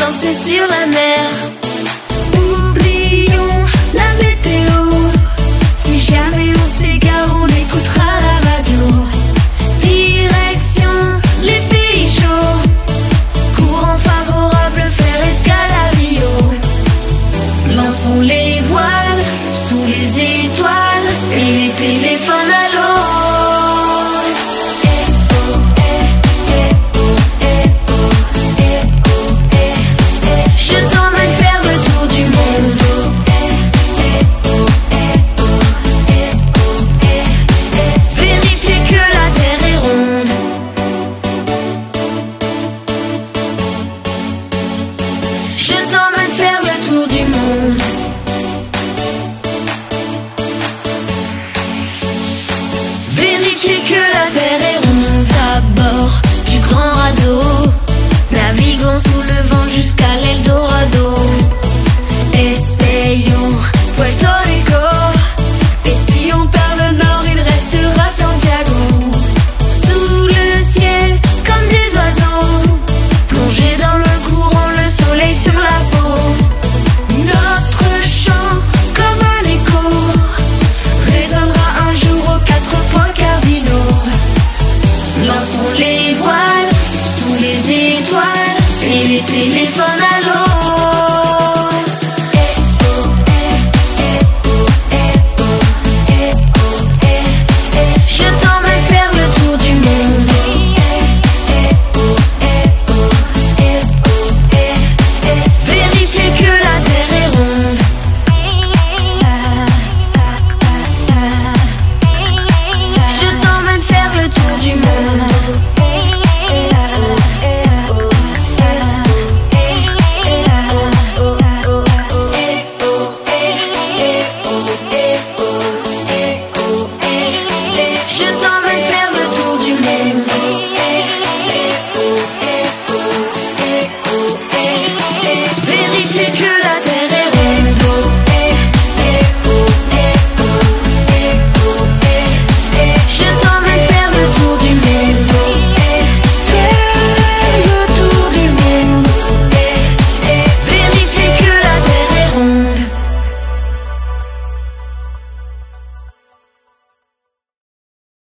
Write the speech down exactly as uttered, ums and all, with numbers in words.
danser sur la mer. Oublions la météo, si jamais on s'égare, on écoutera la radio. Direction les pays chauds, courant favorable, faire escale à Rio. Lançons les voiles sous les étoiles et les téléphones à l'eau. Vérifier que la terre est ronde à bord du grand radeau. Naviguons sous le vent jusqu'à l'Eldorado. Essayons Puerto Rico, et si on perd le nord, il restera Santiago. Sous le ciel comme des oiseaux, plongés dans le courant, le soleil sur la peau. Notre chant comme un écho résonnera un jour aux quatre points cardinaux. Lançons les voiles sous les étoiles et les téléphones à l'eau.